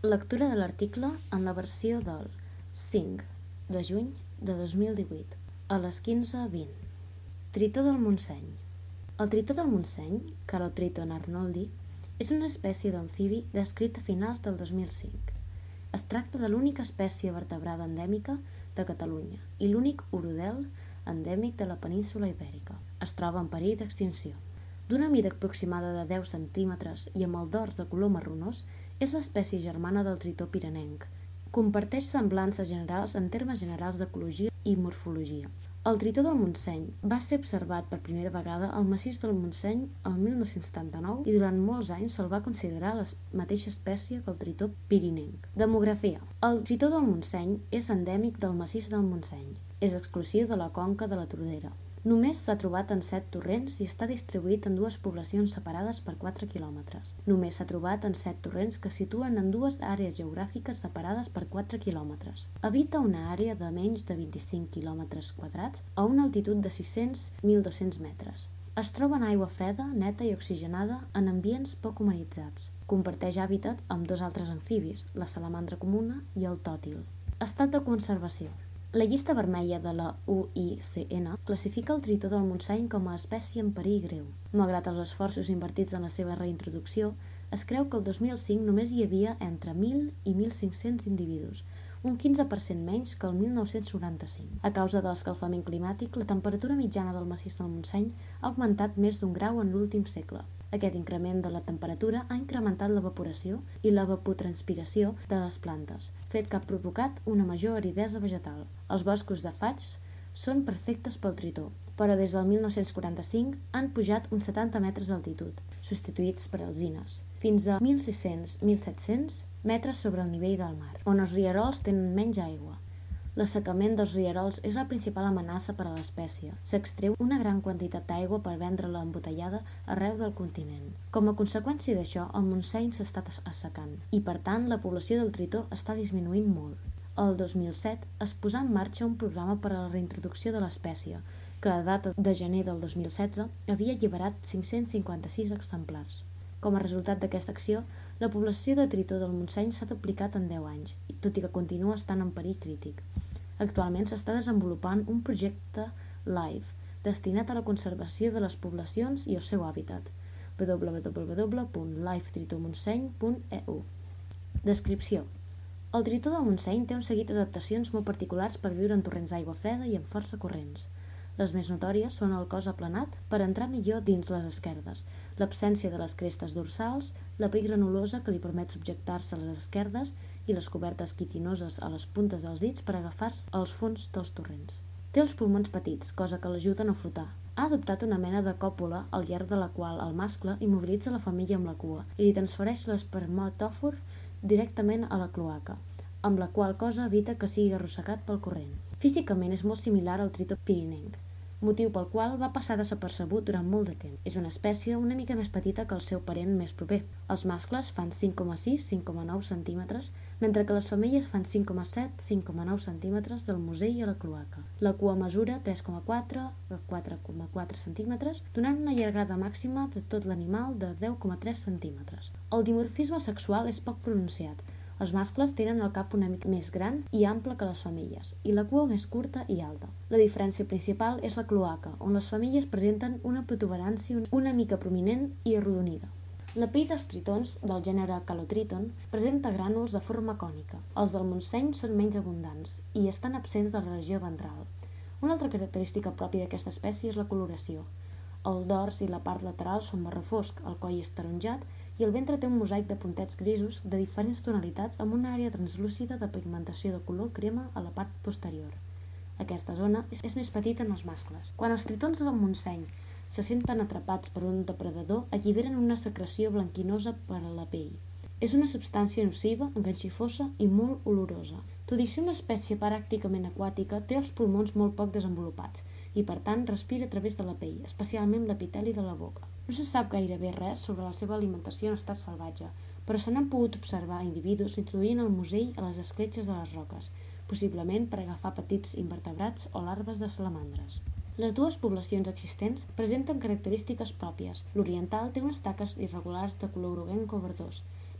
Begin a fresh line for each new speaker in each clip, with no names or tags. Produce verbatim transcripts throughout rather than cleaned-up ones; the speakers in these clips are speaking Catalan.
Lectura de l'article en la versió del cinc de juny de dos mil divuit, a les quinze vint. Tritó del Montseny. El tritó del Montseny, Calotritton arnoldi, és una espècie d'amfibi descrita a finals del dos mil cinc. Es tracta de l'única espècie vertebrada endèmica de Catalunya i l'únic urodel endèmic de la península Ibèrica. Es troba en perill d'extinció. D'una mida aproximada de deu centímetres i amb el dors de color marronós, és l'espècie germana del tritó pirenenc. Comparteix semblances generals en termes generals d'ecologia i morfologia. El tritó del Montseny va ser observat per primera vegada al massís del Montseny el mil nou-cents setanta-nou i durant molts anys se'l va considerar la mateixa espècie que el tritó pirinenc. Demografia. El tritó del Montseny és endèmic del massís del Montseny. És exclusiu de la conca de la Tordera. Només s'ha trobat en set torrents i està distribuït en dues poblacions separades per quatre quilòmetres. Només s'ha trobat en set torrents que es situen en dues àrees geogràfiques separades per quatre quilòmetres. Habita una àrea de menys de vint-i-cinc quilòmetres quadrats a una altitud de sis-cents a mil dos-cents metres. Es troba en aigua freda, neta i oxigenada en ambients poc humanitzats. Comparteix hàbitat amb dos altres amfibis, la salamandra comuna i el tòtil. Estat de conservació. La llista vermella de la U I C N classifica el tritó del Montseny com a espècie en perill greu. Malgrat els esforços invertits en la seva reintroducció, es creu que el dos mil cinc només hi havia entre mil i mil cinc-cents individus, un quinze per cent menys que el mil nou-cents noranta-cinc. A causa de l'escalfament climàtic, la temperatura mitjana del massís del Montseny ha augmentat més d'un grau en l'últim segle. Aquest increment de la temperatura ha incrementat l'evaporació i l'evapotranspiració de les plantes, fet que ha provocat una major aridesa vegetal. Els boscos de faigs són perfectes pel tritó, però des del mil nou-cents quaranta-cinc han pujat uns setanta metres d'altitud, substituïts per alzines, fins a mil sis-cents a mil set-cents metres sobre el nivell del mar, on els rierols tenen menys aigua. L'assecament dels rierols és la principal amenaça per a l'espècie. S'extreu una gran quantitat d'aigua per vendre-la embotellada arreu del continent. Com a conseqüència d'això, el Montseny s'està assecant i, per tant, la població del tritó està disminuint molt. El dos mil set es posà en marxa un programa per a la reintroducció de l'espècie, que a data de gener del dos mil setze havia alliberat cinc-cents cinquanta-sis exemplars. Com a resultat d'aquesta acció, la població de tritó del Montseny s'ha duplicat en deu anys, tot i que continua estant en perill crític. Actualment s'està desenvolupant un projecte LIFE destinat a la conservació de les poblacions i el seu hàbitat. w w w punt life tritomontseny punt e u. Descripció. El tritó del Montseny té un seguit d'adaptacions molt particulars per viure en torrents d'aigua freda i amb força corrents. Les més notòries són el cos aplanat per entrar millor dins les esquerdes, l'absència de les crestes dorsals, la pell granulosa que li permet subjectar-se a les esquerdes i les cobertes quitinoses a les puntes dels dits per agafar-se als fons dels torrents. Té els pulmons petits, cosa que l'ajuden a flotar. Ha adoptat una mena de còpula al llarg de la qual el mascle immobilitza la femella amb la cua i li transfereix l'espermatòfor directament a la cloaca, amb la qual cosa evita que sigui arrossegat pel corrent. Físicament és molt similar al tritó pirinenc, motiu pel qual va passar desapercebut durant molt de temps. És una espècie una mica més petita que el seu parent més proper. Els mascles fan cinc coma sis a cinc coma nou centímetres, mentre que les femelles fan cinc coma set a cinc coma nou centímetres del musell a la cloaca. La cua mesura tres coma quatre a quatre coma quatre centímetres, donant una llargada màxima de tot l'animal de deu coma tres centímetres. El dimorfisme sexual és poc pronunciat. Els mascles tenen el cap una mica més gran i ample que les femelles, i la cua més curta i alta. La diferència principal és la cloaca, on les femelles presenten una protuberància una mica prominent i arrodonida. La pell dels tritons, del gènere Calotritton, presenta grànuls de forma cònica. Els del Montseny són menys abundants i estan absents de la regió ventral. Una altra característica pròpia d'aquesta espècie és la coloració. El dors i la part lateral són marró fosc, el coll és taronjat i el ventre té un mosaic de puntets grisos de diferents tonalitats amb una àrea translúcida de pigmentació de color crema a la part posterior. Aquesta zona és més petita en els mascles. Quan els tritons del Montseny se senten atrapats per un depredador, alliberen una secreció blanquinosa per a la pell. És una substància nociva, enganxifosa i molt olorosa. Tot i ser una espècie pràcticament aquàtica, té els pulmons molt poc desenvolupats i, per tant, respira a través de la pell, especialment l'epiteli de la boca. No se sap gairebé res sobre la seva alimentació en estat salvatge, però se n'han pogut observar individus introduint el musell a les escletxes de les roques, possiblement per agafar petits invertebrats o larves de salamandres. Les dues poblacions existents presenten característiques pròpies. L'oriental té unes taques irregulars de color groguenc o verdós,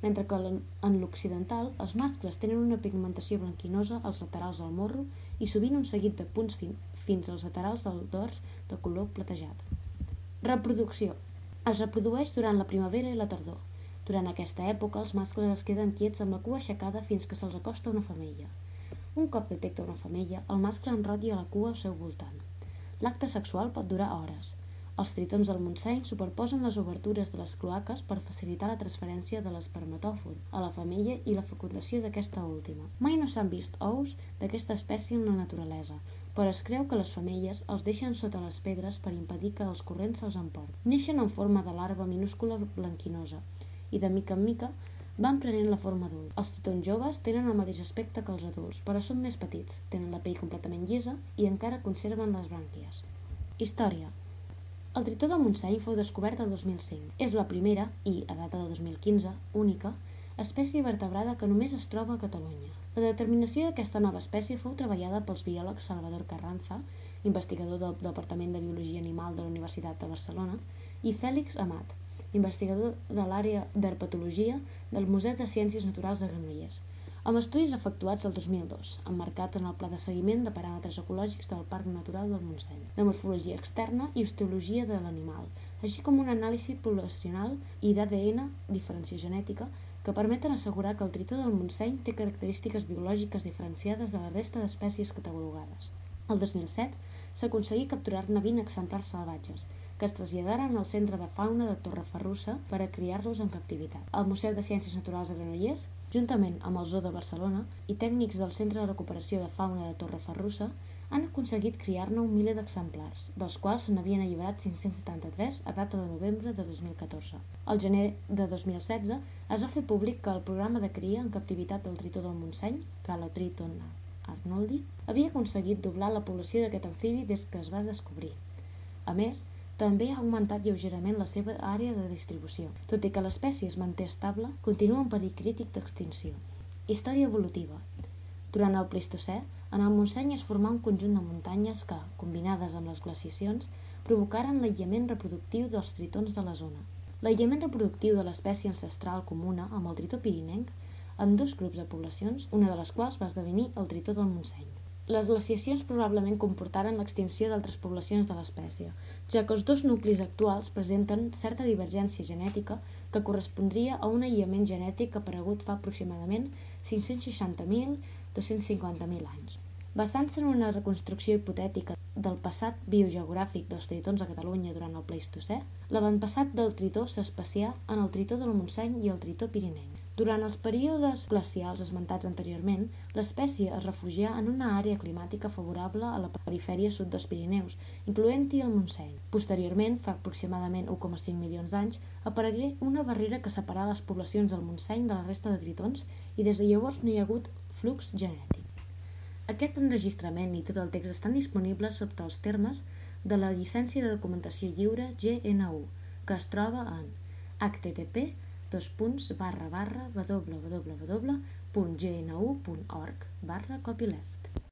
mentre que en l'occidental els mascles tenen una pigmentació blanquinosa als laterals del morro i sovint un seguit de punts fin, fins als laterals del dors de color platejat. Reproducció. Es reprodueix durant la primavera i la tardor. Durant aquesta època els mascles es queden quiets amb la cua aixecada fins que se'ls acosta una femella. Un cop detecta una femella, el mascle enrotlla la cua al seu voltant. L'acte sexual pot durar hores. Els tritons del Montseny superposen les obertures de les cloaques per facilitar la transferència de l'espermatòfor a la femella i la fecundació d'aquesta última. Mai no s'han vist ous d'aquesta espècie en la naturalesa, però es creu que les femelles els deixen sota les pedres per impedir que els corrents se'ls emportin. Neixen en forma de larva minúscula blanquinosa i de mica en mica van prenent la forma adulta. Els tritons joves tenen el mateix aspecte que els adults, però són més petits, tenen la pell completament llisa i encara conserven les brànquies. Història. El tritó del Montseny fou descobert el dos mil cinc. És la primera, i, a data de dos mil quinze, única, espècie vertebrada que només es troba a Catalunya. La determinació d'aquesta nova espècie fou treballada pels biòlegs Salvador Carranza, investigador del Departament de Biologia Animal de la Universitat de Barcelona, i Fèlix Amat, investigador de l'àrea d'herpetologia del Museu de Ciències Naturals de Granollers, amb estudis efectuats el dos mil dos, emmarcats en el Pla de Seguiment de Paràmetres Ecològics del Parc Natural del Montseny, de morfologia externa i osteologia de l'animal, així com una anàlisi poblacional i d'A D N, diferència genètica, que permeten assegurar que el tritó del Montseny té característiques biològiques diferenciades de la resta d'espècies catalogades. El dos mil set s'aconseguí capturar-ne vint exemplars salvatges, que es traslladaren al Centre de Fauna de Torrefarrussa per a criar-los en captivitat. El Museu de Ciències Naturals de Granollers, juntament amb el Zoo de Barcelona i tècnics del Centre de Recuperació de Fauna de Torrefarrussa, han aconseguit criar-ne un miler d'exemplars, dels quals se n'havien alliberat cinc-cents setanta-tres a data de novembre de dos mil catorze. Al gener de dos mil setze es va fer públic que el programa de cria en captivitat del tritó del Montseny, Calotriton arnoldi, havia aconseguit doblar la població d'aquest amfibi des que es va descobrir. A més, també ha augmentat lleugerament la seva àrea de distribució. Tot i que l'espècie es manté estable, continua en perill crític d'extinció. Història evolutiva. Durant el Plistocè, en el Montseny es formà un conjunt de muntanyes que, combinades amb les glaciacions, provocaren l'aïllament reproductiu dels tritons de la zona. L'aïllament reproductiu de l'espècie ancestral comuna amb el tritó pirinenc en dos grups de poblacions, una de les quals va esdevenir el tritó del Montseny. Les glaciacions probablement comportaren l'extinció d'altres poblacions de l'espècie, ja que els dos nuclis actuals presenten certa divergència genètica que correspondria a un aïllament genètic aparegut fa aproximadament cinc-cents seixanta mil a dos-cents cinquanta mil anys. Basant-se en una reconstrucció hipotètica del passat biogeogràfic dels tritons a Catalunya durant el Pleistocè, l'avantpassat del tritó s'espacià en el tritó del Montseny i el tritó pirinenc. Durant els períodes glacials esmentats anteriorment, l'espècie es refugià en una àrea climàtica favorable a la perifèria sud dels Pirineus, incloent-hi el Montseny. Posteriorment, fa aproximadament u coma cinc milions d'anys, aparegué una barrera que separà les poblacions del Montseny de la resta de tritons i des de llavors no hi ha hagut flux genètic. Aquest enregistrament i tot el text estan disponibles sota els termes de la llicència de documentació lliure G N U, que es troba en h t t p dos punts barra barra w w w punt g n u punt org barra copyleft.